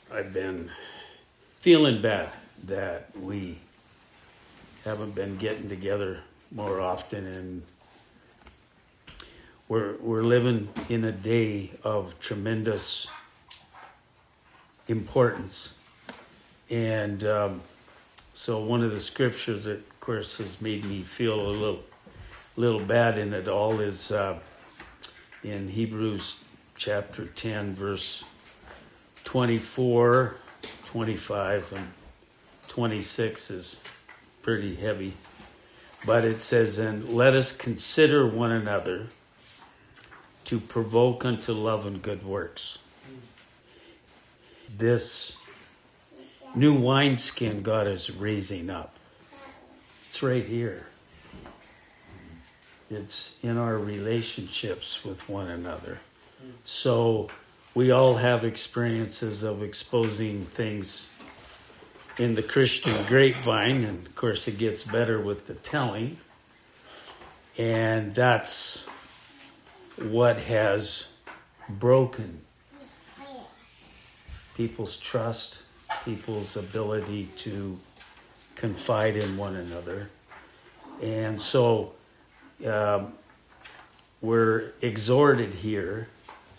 I've been feeling bad that we haven't been getting together more often, and we're living in a day of tremendous importance. And so one of the scriptures that, of course, has made me feel a little bad in it all is in Hebrews chapter 10, verse 24, 25, and 26 is pretty heavy. But it says, "And let us consider one another to provoke unto love and good works." This new wineskin God is raising up. It's right here. It's in our relationships with one another. So we all have experiences of exposing things in the Christian grapevine, and of course it gets better with the telling. And that's what has broken people's trust, people's ability to confide in one another. And so we're exhorted here,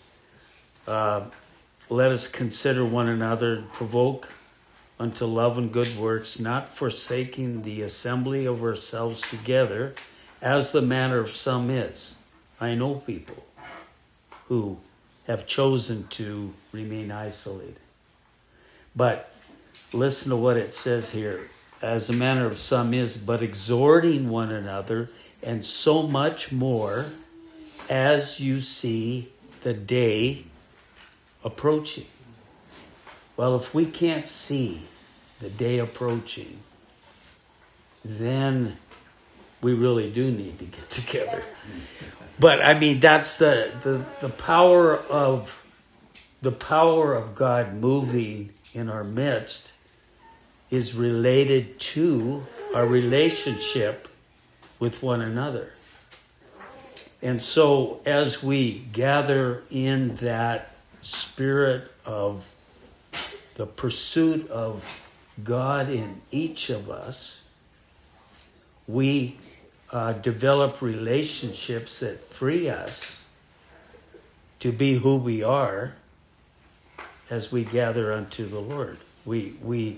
let us consider one another, provoke unto love and good works, not forsaking the assembly of ourselves together, as the manner of some is. I know people who have chosen to remain isolated. But listen to what it says here. As the manner of some is, but exhorting one another, and so much more as you see the day approaching. Well, if we can't see the day approaching, then we really do need to get together. But I mean, that's the power of God moving in our midst is related to our relationship with one another. And so as we gather in that spirit of the pursuit of God in each of us, we develop relationships that free us to be who we are as we gather unto the Lord. We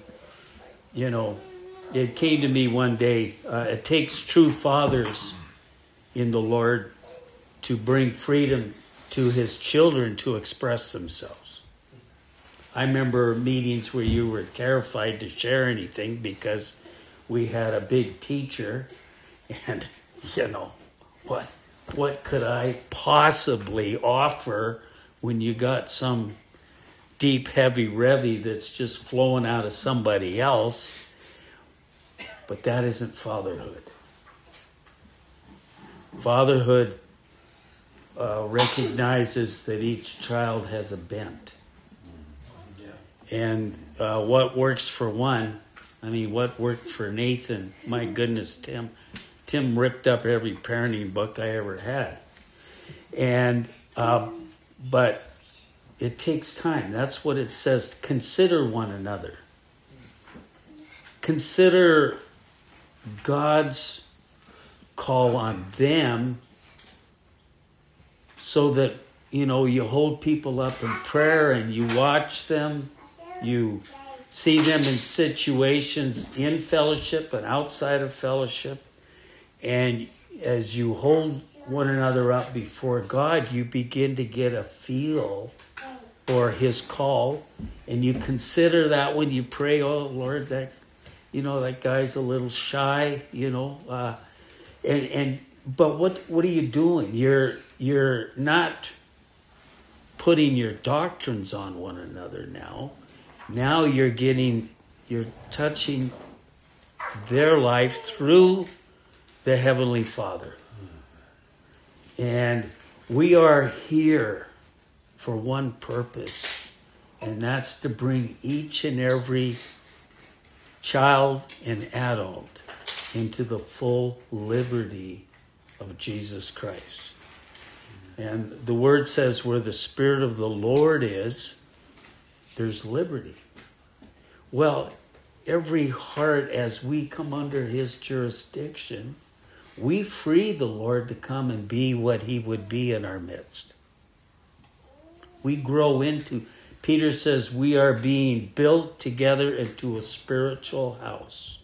it came to me one day, it takes true fathers in the Lord to bring freedom to his children to express themselves. I remember meetings where you were terrified to share anything because we had a big teacher, and what could I possibly offer when you got some deep, heavy revy that's just flowing out of somebody else? But that isn't fatherhood. Fatherhood recognizes that each child has a bent. And what works for one, what worked for Nathan, my goodness, Tim ripped up every parenting book I ever had. And but it takes time. That's what it says. Consider one another. Consider God's call on them, so that, you hold people up in prayer and you watch them. You see them in situations in fellowship and outside of fellowship. And as you hold one another up before God, you begin to get a feel for his call. And you consider that when you pray, oh, Lord, that guy's a little shy, but what are you doing? You're not putting your doctrines on one another now. Now you're touching their life through the Heavenly Father. And we are here for one purpose, and that's to bring each and every child and adult into the full liberty of Jesus Christ. And the word says where the Spirit of the Lord is, there's liberty. Well, every heart, as we come under his jurisdiction, we free the Lord to come and be what he would be in our midst. We grow into, Peter says, we are being built together into a spiritual house.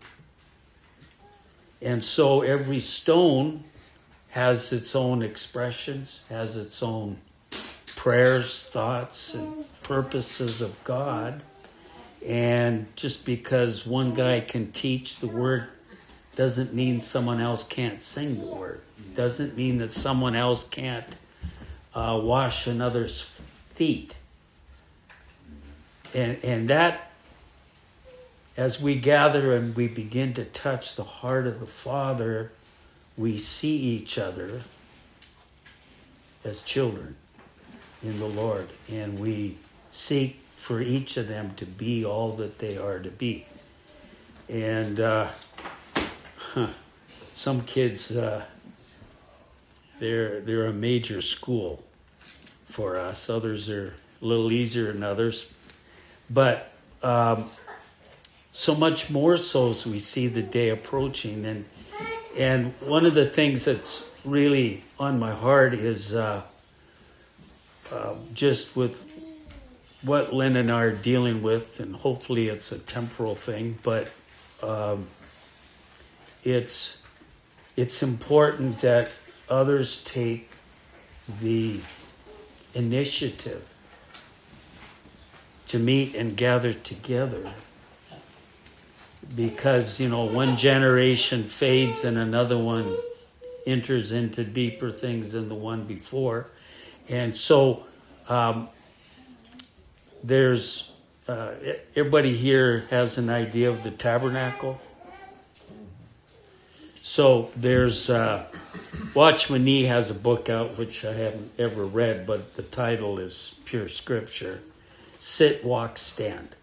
And so every stone has its own expressions, has its own prayers, thoughts, and purposes of God. And just because one guy can teach the word doesn't mean someone else can't sing the word. Doesn't mean that someone else can't wash another's feet. And that, as we gather and we begin to touch the heart of the Father, we see each other as children in the Lord. And we seek for each of them to be all that they are to be. And some kids, they're a major school for us. Others are a little easier than others. But so much more so as we see the day approaching. And one of the things that's really on my heart is just with what Lynn and I are dealing with, and hopefully it's a temporal thing, but it's important that others take the initiative to meet and gather together, because one generation fades and another one enters into deeper things than the one before. And so there's everybody here has an idea of the tabernacle. So there's Watchman Nee has a book out which I haven't ever read, but the title is pure scripture: Sit, Walk, Stand.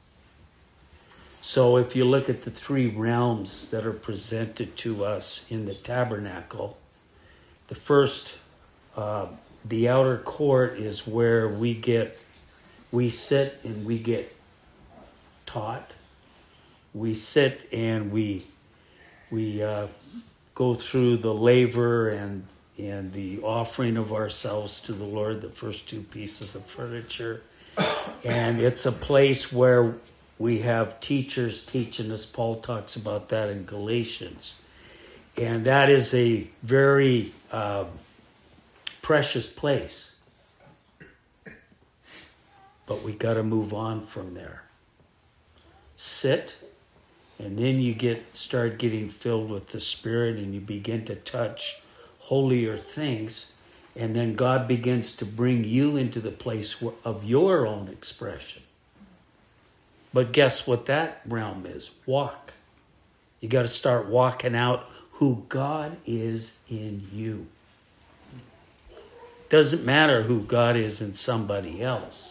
So if you look at the three realms that are presented to us in the tabernacle, the first, the outer court, is where we sit and we get taught. We sit and we go through the laver and the offering of ourselves to the Lord, the first two pieces of furniture. And it's a place where we have teachers teaching us. Paul talks about that in Galatians. And that is a very precious place. But we got to move on from there. Sit, and then you start getting filled with the Spirit, and you begin to touch holier things, and then God begins to bring you into the place of your own expression. But guess what that realm is? Walk. You got to start walking out who God is in you. Doesn't matter who God is in somebody else.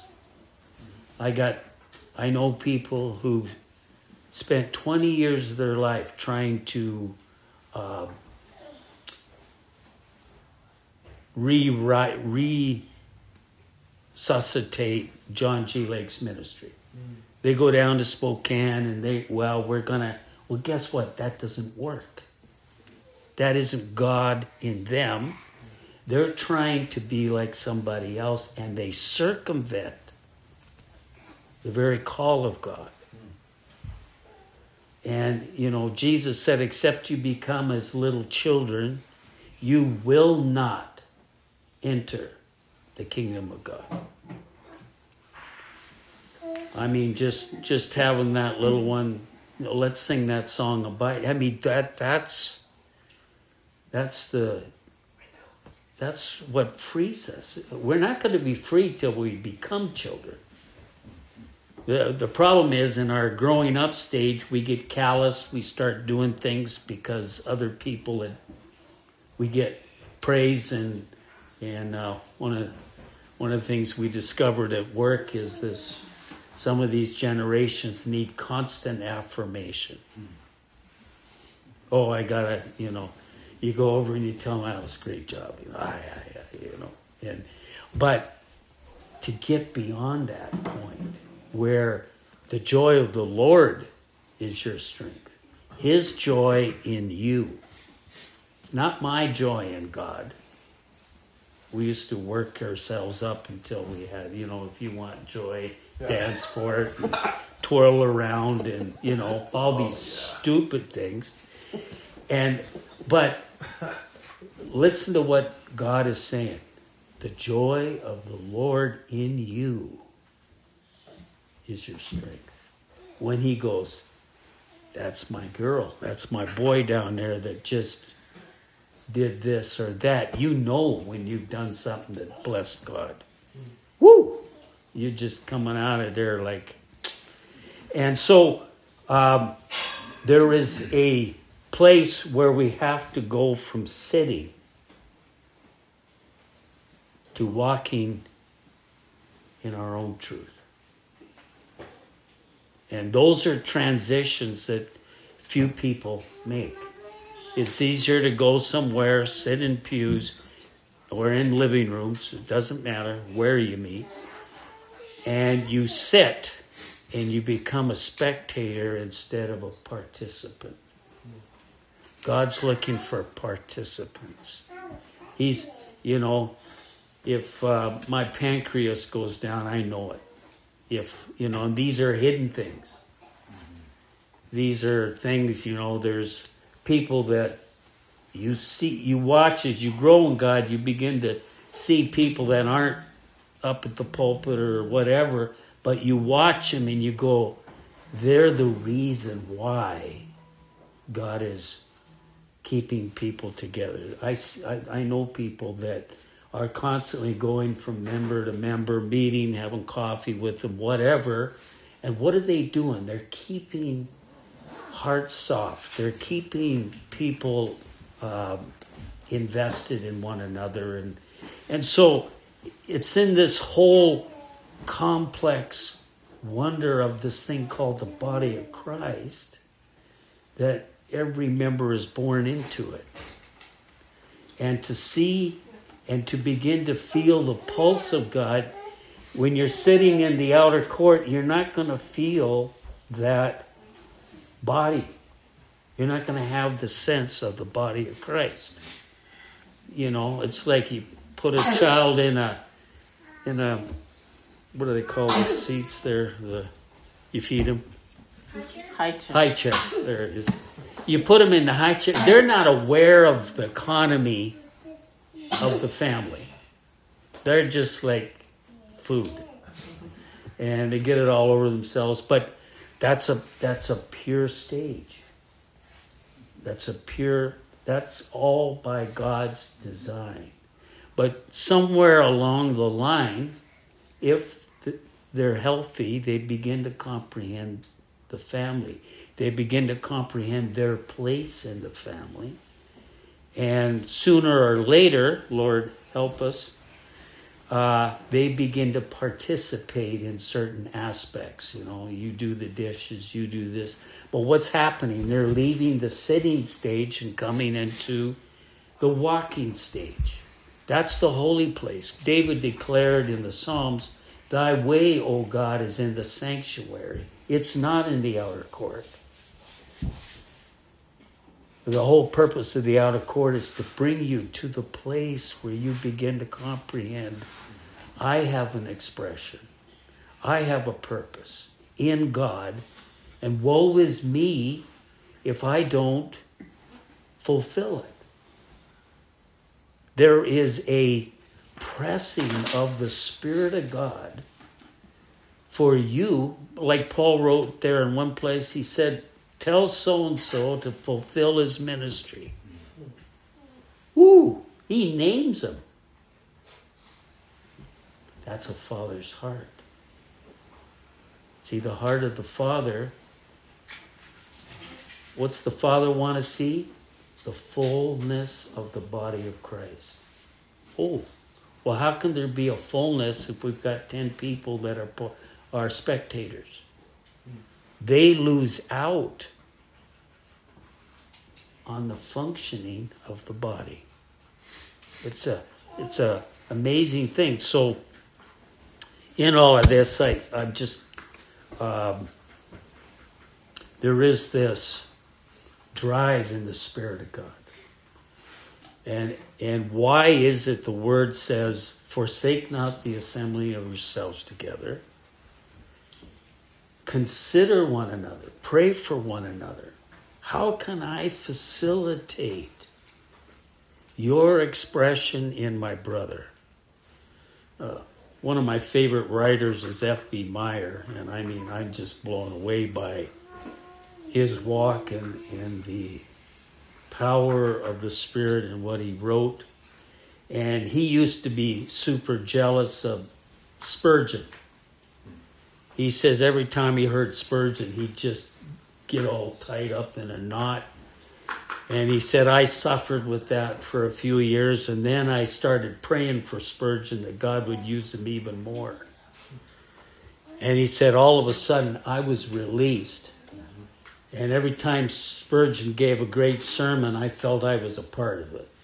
I know people who've spent 20 years of their life trying to resuscitate John G. Lake's ministry. They go down to Spokane and guess what? That doesn't work. That isn't God in them. They're trying to be like somebody else, and they circumvent the very call of God. And, Jesus said, except you become as little children, you will not enter the kingdom of God. I mean, just having that little one, let's sing that song Abide. I mean, that's what frees us. We're not going to be free till we become children. The problem is, in our growing up stage, we get callous. We start doing things because other people, we get praise. And one of the things we discovered at work is this: some of these generations need constant affirmation. Oh, I gotta, you go over and you tell them, that was a great job, but to get beyond that point where the joy of the Lord is your strength. His joy in you. It's not my joy in God. We used to work ourselves up until we had, if you want joy, dance for it, and twirl around and, all these stupid things. But listen to what God is saying. The joy of the Lord in you is your strength. When he goes, that's my girl, that's my boy down there that just did this or that. You know when you've done something that blessed God. Woo! You're just coming out of there like... And so there is a place where we have to go from sitting to walking in our own truth. And those are transitions that few people make. It's easier to go somewhere, sit in pews or in living rooms, it doesn't matter where you meet, and you sit and you become a spectator instead of a participant. God's looking for participants. He's, if my pancreas goes down, I know it. And these are hidden things. These are things, there's people that you see, you watch as you grow in God, you begin to see people that aren't up at the pulpit or whatever, but you watch them and you go, they're the reason why God is keeping people together. I know people that are constantly going from member to member, meeting, having coffee with them, whatever. And what are they doing? They're keeping hearts soft. They're keeping people invested in one another. And so it's in this whole complex wonder of this thing called the body of Christ that every member is born into it. And to see and to begin to feel the pulse of God, when you're sitting in the outer court, you're not going to feel that body. You're not going to have the sense of the body of Christ. It's like you put a child in a what do they call the seats there? You feed them? High chair. High chair. There it is. You put them in the high chair. They're not aware of the economy of the family. They're just like food. And they get it all over themselves. But that's a pure stage. That's all by God's design. But somewhere along the line, if they're healthy, they begin to comprehend the family. They begin to comprehend their place in the family. And sooner or later, Lord help us, they begin to participate in certain aspects. You do the dishes, you do this. But what's happening? They're leaving the sitting stage and coming into the walking stage. That's the holy place. David declared in the Psalms, "Thy way, O God, is in the sanctuary." It's not in the outer court. The whole purpose of the outer court is to bring you to the place where you begin to comprehend, I have an expression. I have a purpose in God, and woe is me if I don't fulfill it. There is a pressing of the Spirit of God for you, like Paul wrote there in one place, he said, tell so-and-so to fulfill his ministry. Ooh, he names them. That's a father's heart. See, the heart of the Father, what's the Father want to see? The fullness of the body of Christ. Oh, well, how can there be a fullness if we've got 10 people that are spectators? They lose out on the functioning of the body. It's a amazing thing. So in all of this, I'm just, there is this drive in the Spirit of God. And why is it the word says, forsake not the assembly of yourselves together. Consider one another. Pray for one another. How can I facilitate your expression in my brother? One of my favorite writers is F.B. Meyer, and I mean, I'm just blown away by his walk and the power of the Spirit and what he wrote. And he used to be super jealous of Spurgeon. He says every time he heard Spurgeon, he'd just get all tied up in a knot. And he said, I suffered with that for a few years, and then I started praying for Spurgeon that God would use him even more. And he said, all of a sudden, I was released. And every time Spurgeon gave a great sermon, I felt I was a part of it.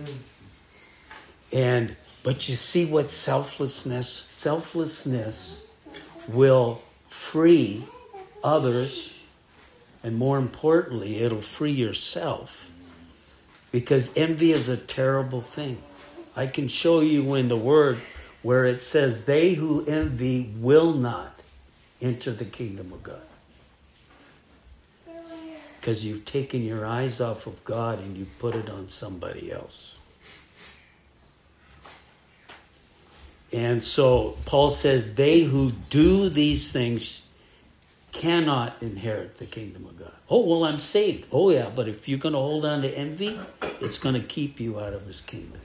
But you see what selflessness will free others, and more importantly, it'll free yourself. Because envy is a terrible thing. I can show you in the Word where it says, they who envy will not enter the kingdom of God. Because you've taken your eyes off of God and you put it on somebody else. And so Paul says, they who do these things cannot inherit the kingdom of God. Oh, well, I'm saved. Oh, yeah, but if you're going to hold on to envy, it's going to keep you out of his kingdom.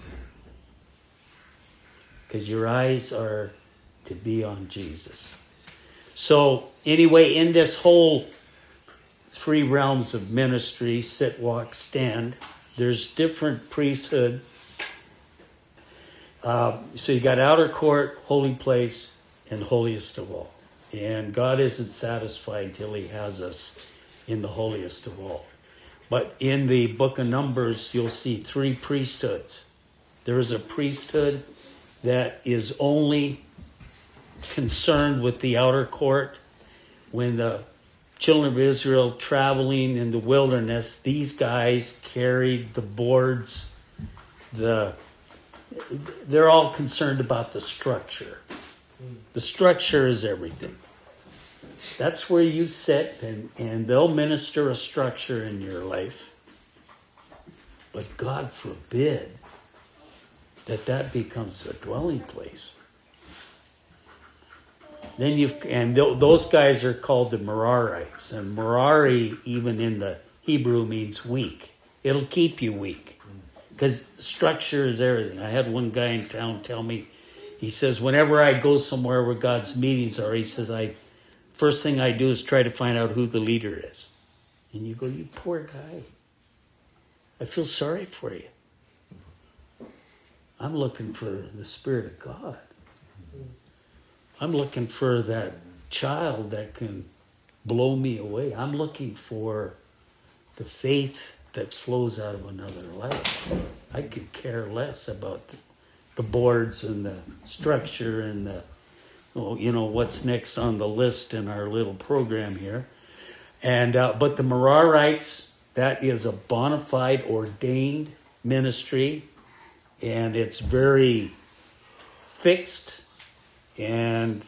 Because your eyes are to be on Jesus. So anyway, in this whole 3 realms of ministry, sit, walk, stand, there's different priesthood. So you got outer court, holy place, and holiest of all. And God isn't satisfied till he has us in the holiest of all. But in the book of Numbers, you'll see 3 priesthoods. There is a priesthood that is only concerned with the outer court. When the children of Israel traveling in the wilderness, these guys carried the boards. They're all concerned about the structure. The structure is everything. That's where you sit, and they'll minister a structure in your life. But God forbid that becomes a dwelling place. Then those guys are called the Merarites, and Merari, even in the Hebrew, means weak. It'll keep you weak, because structure is everything. I had one guy in town tell me, he says, whenever I go somewhere where God's meetings are, he says, first thing I do is try to find out who the leader is. And you go, you poor guy. I feel sorry for you. I'm looking for the Spirit of God. I'm looking for that child that can blow me away. I'm looking for the faith that flows out of another life. I could care less about the boards and the structure and what's next on the list in our little program here. And but the Merarites, that is a bona fide ordained ministry, and it's very fixed, and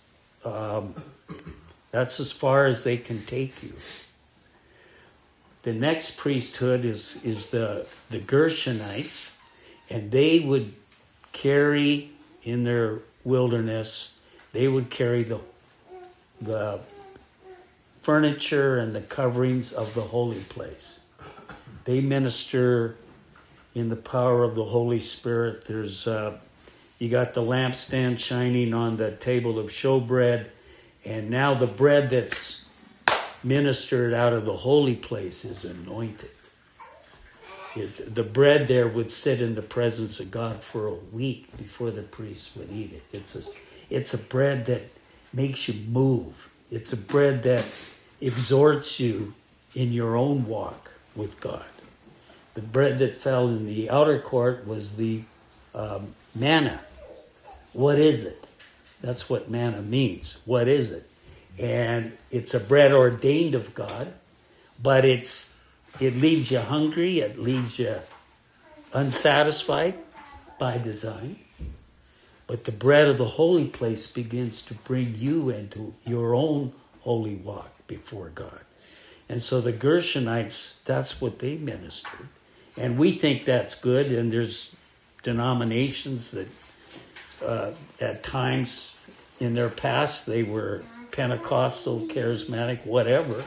that's as far as they can take you. The next priesthood is the Gershonites, and they would carry in their wilderness, they would carry the furniture and the coverings of the holy place. They minister in the power of the Holy Spirit. There's you got the lampstand shining on the table of showbread, and now the bread that's ministered out of the holy place is anointed. The bread there would sit in the presence of God for a week before the priest would eat it. It's a bread that makes you move. It's a bread that exhorts you in your own walk with God. The bread that fell in the outer court was the manna. What is it? That's what manna means. What is it? And it's a bread ordained of God, but it leaves you hungry. It leaves you unsatisfied by design. But the bread of the holy place begins to bring you into your own holy walk before God. And so the Gershonites, that's what they ministered. And we think that's good, and there's denominations that at times in their past they were Pentecostal, charismatic, whatever.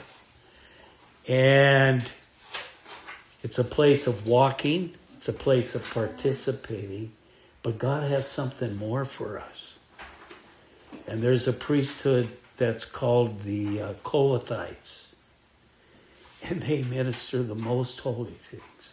And it's a place of walking, it's a place of participating, but God has something more for us. And there's a priesthood that's called the Kohathites. And they minister the most holy things.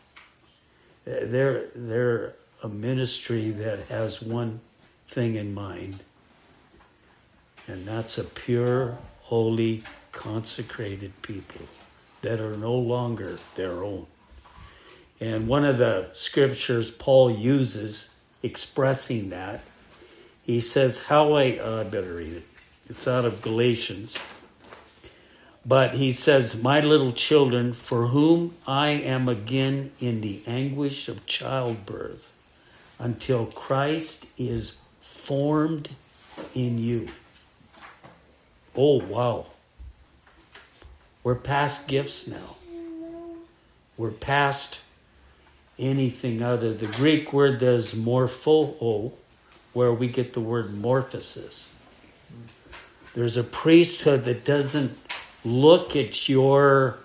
They're a ministry that has one thing in mind, and that's a pure, holy, consecrated people that are no longer their own. And one of the scriptures Paul uses expressing that, he says, I better read it. It's out of Galatians. But he says, my little children, for whom I am again in the anguish of childbirth, until Christ is formed in you. Oh, wow. We're past gifts now. We're past anything other. The Greek word there's morpho, where we get the word morphosis. There's a priesthood that doesn't look at your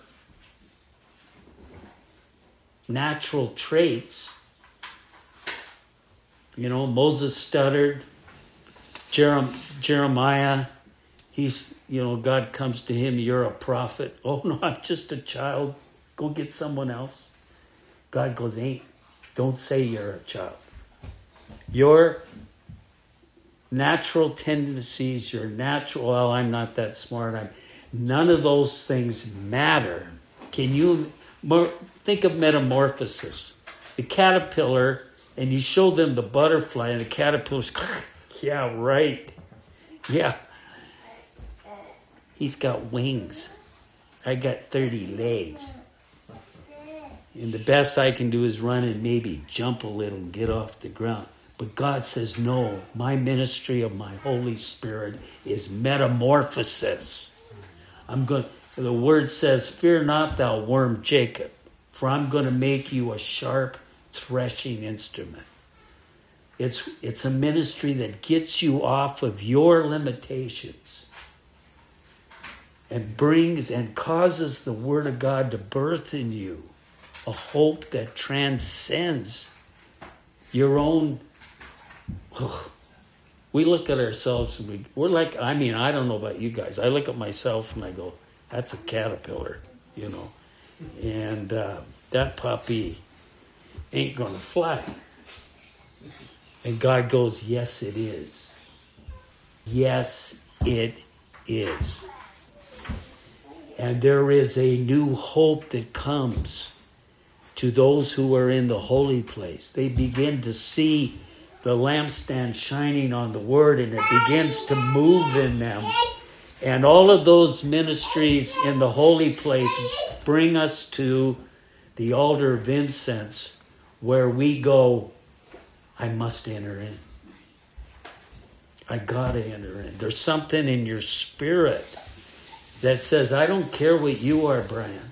natural traits. You know, Moses stuttered. Jeremiah, God comes to him, you're a prophet. Oh, no, I'm just a child. Go get someone else. God goes, don't say you're a child. Your natural tendencies, I'm not that smart. None of those things matter. Can you think of metamorphosis? The caterpillar, and you show them the butterfly, and the caterpillar's, yeah, right. Yeah. He's got wings. I got 30 legs. And the best I can do is run and maybe jump a little and get off the ground. But God says, no, my ministry of my Holy Spirit is metamorphosis. The word says, fear not thou worm Jacob, for I'm going to make you a sharp threshing instrument. It's a ministry that gets you off of your limitations and brings and causes the Word of God to birth in you a hope that transcends your own. We look at ourselves and we're like, I don't know about you guys. I look at myself and I go, that's a caterpillar, And that puppy ain't going to fly. And God goes, yes, it is. Yes, it is. And there is a new hope that comes to those who are in the holy place. They begin to see the lampstand shining on the Word, and it begins to move in them. And all of those ministries in the holy place bring us to the altar of incense, where we go, I must enter in. I gotta enter in. There's something in your spirit that says, I don't care what you are, Brian.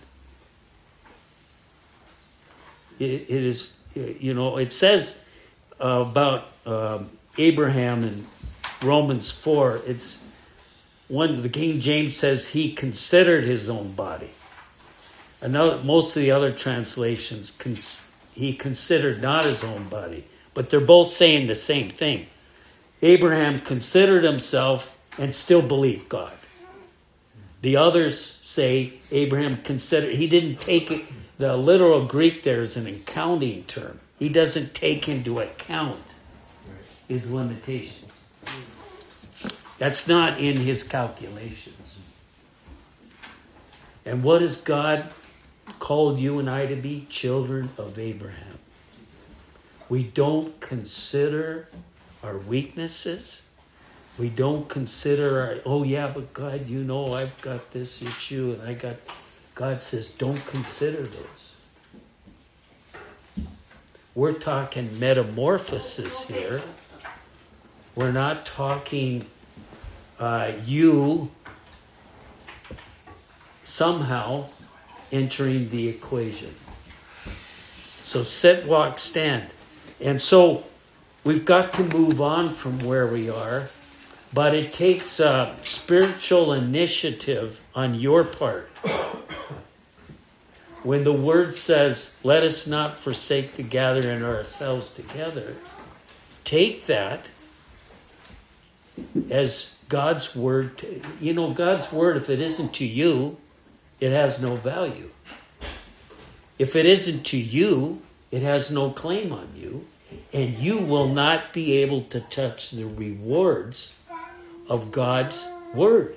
It is, it says about Abraham in Romans 4, it's one, the King James says he considered his own body. Most of the other translations, he considered not his own body. But they're both saying the same thing. Abraham considered himself and still believed God. The others say Abraham considered, he didn't take it, the literal Greek there is an accounting term. He doesn't take into account his limitations. That's not in his calculations. And what has God called you and I to be? Children of Abraham. We don't consider our weaknesses. We don't consider, oh yeah, but God, you know, I've got this issue and God says, don't consider those. We're talking metamorphosis here. We're not talking you somehow entering the equation. So sit, walk, stand. And so we've got to move on from where we are, but it takes spiritual initiative on your part. When the word says, let us not forsake the gathering ourselves together, take that as God's word. You know, God's word, if it isn't to you, it has no value. If it isn't to you, it has no claim on you, and you will not be able to touch the rewards of God's word.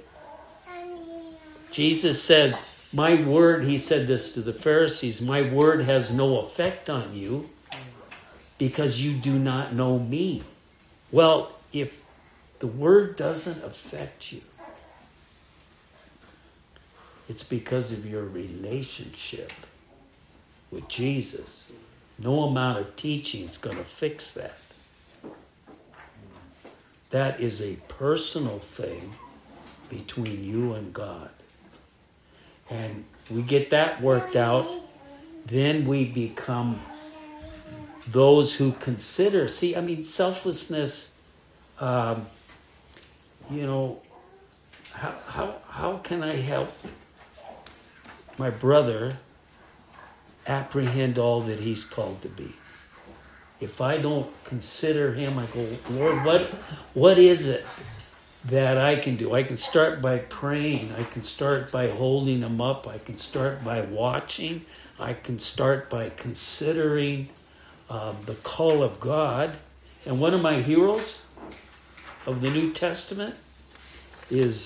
Jesus said, my word, he said this to the Pharisees, my word has no effect on you because you do not know me. Well, if the word doesn't affect you, it's because of your relationship with Jesus. No amount of teaching is going to fix that. That is a personal thing between you and God. And we get that worked out, then we become those who consider. See, I mean, selflessness, how can I help my brother apprehend all that he's called to be? If I don't consider him, I go, Lord, what is it that I can do? I can start by praying. I can start by holding him up. I can start by watching. I can start by considering the call of God. And one of my heroes of the New Testament is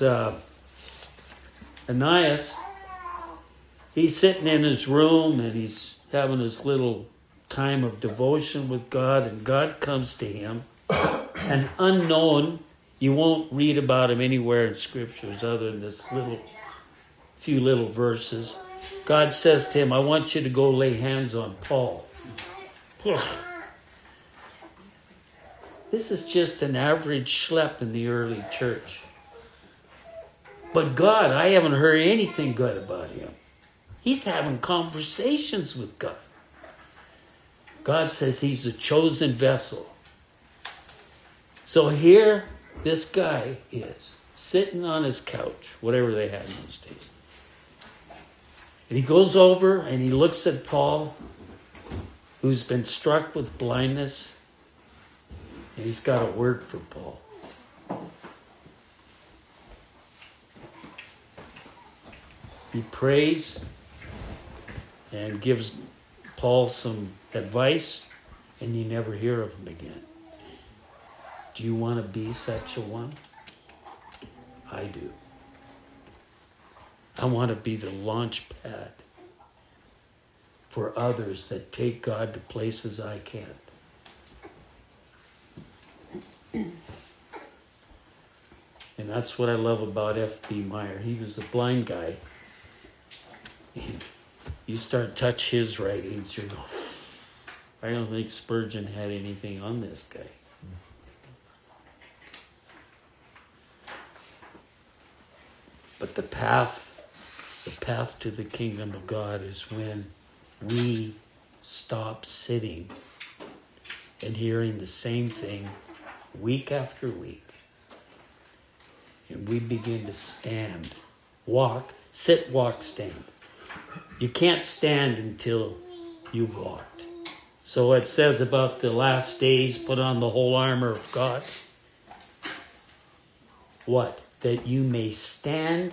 Ananias. He's sitting in his room and he's having his little time of devotion with God, and God comes to him, and unknown, you won't read about him anywhere in scriptures other than this few little verses. God says to him, I want you to go lay hands on Paul. This is just an average schlep in the early church. But God, I haven't heard anything good about him. He's having conversations with God. God says he's a chosen vessel. So here this guy is sitting on his couch, whatever they had in those days. And he goes over and he looks at Paul, who's been struck with blindness, and he's got a word for Paul. He prays and gives Paul some advice, and you never hear of him again. Do you want to be such a one? I do. I want to be the launch pad for others that take God to places I can't. And that's what I love about F.B. Meyer. He was a blind guy. You start touch his writings, you go, I don't think Spurgeon had anything on this guy. But the path to the kingdom of God is when we stop sitting and hearing the same thing week after week. And we begin to stand, walk, sit, walk, stand. You can't stand until you've walked. So it says about the last days, put on the whole armor of God. What? That you may stand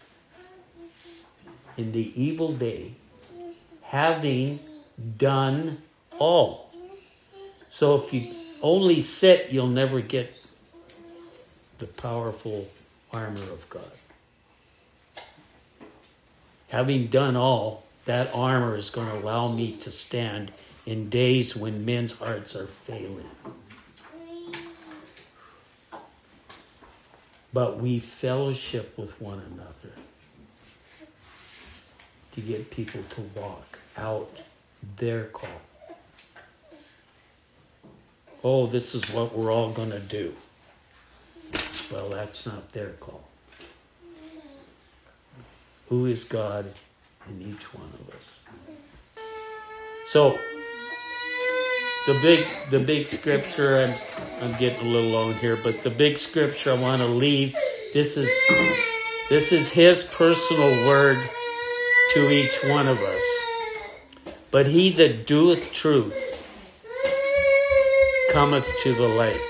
in the evil day, having done all. So if you only sit, you'll never get the powerful armor of God. Having done all, that armor is going to allow me to stand in days when men's hearts are failing. but we fellowship with one another to get people to walk out their call. Oh, this is what we're all going to do. Well, that's not their call. Who is God in each one of us? So, the big scripture, I'm getting a little long here, but the big scripture I want to leave, this is his personal word to each one of us. But he that doeth truth cometh to the light.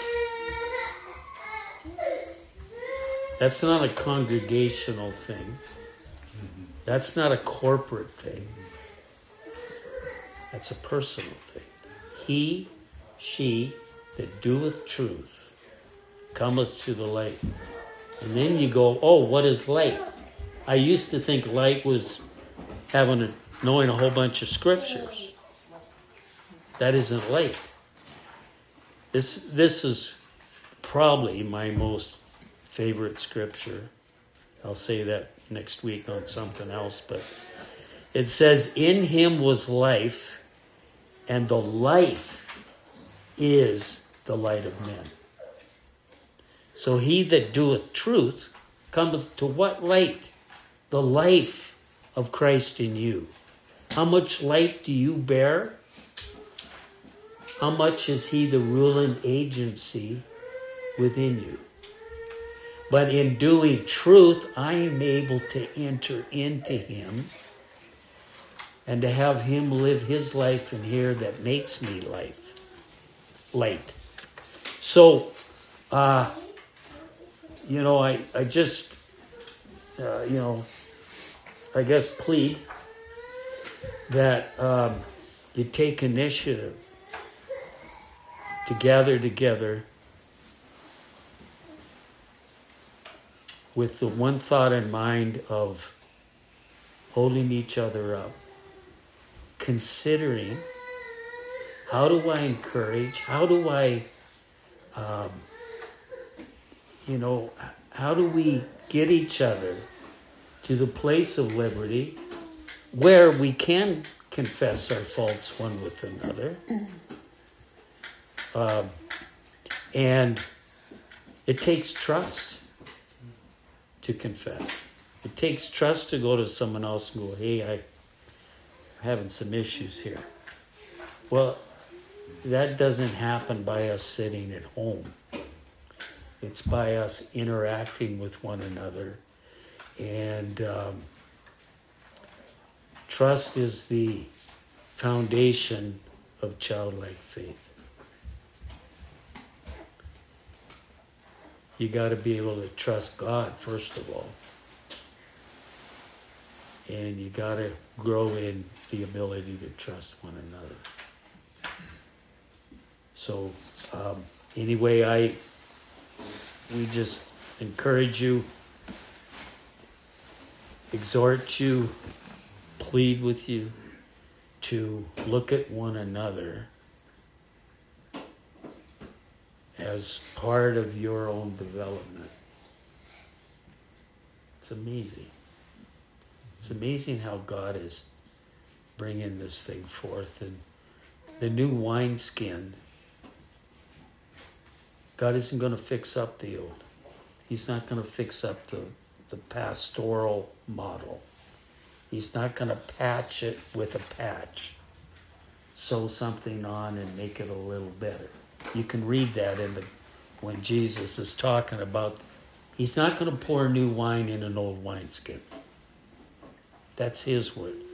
That's not a congregational thing. That's not a corporate thing. That's a personal thing. He, she that doeth truth cometh to the light. And then you go, oh, what is light? I used to think light was knowing a whole bunch of scriptures. That isn't light. This is probably my most favorite scripture. I'll say that next week on something else, but it says, in him was life, and the life is the light of men. So he that doeth truth cometh to what light? The life of Christ in you. How much light do you bear? How much is he the ruling agency within you? But in doing truth, I am able to enter into him and to have him live his life in here that makes me light. So, I just, I guess plead that you take initiative to gather together with the one thought in mind of holding each other up, considering how do I encourage, how do I, how do we get each other to the place of liberty where we can confess our faults one with another. And it takes trust to confess. It takes trust to go to someone else and go, hey, I'm having some issues here. Well, that doesn't happen by us sitting at home. It's by us interacting with one another. And trust is the foundation of childlike faith. You got to be able to trust God, first of all. And you got to grow in the ability to trust one another. So, anyway, we just encourage you, exhort you, plead with you to look at one another as part of your own development. It's amazing. It's amazing how God is bringing this thing forth. And the new wineskin, God isn't going to fix up the old. He's not going to fix up the pastoral model. He's not going to patch it with a patch, sew something on and make it a little better. You can read that when Jesus is talking about, he's not going to pour new wine in an old wineskin. That's his word.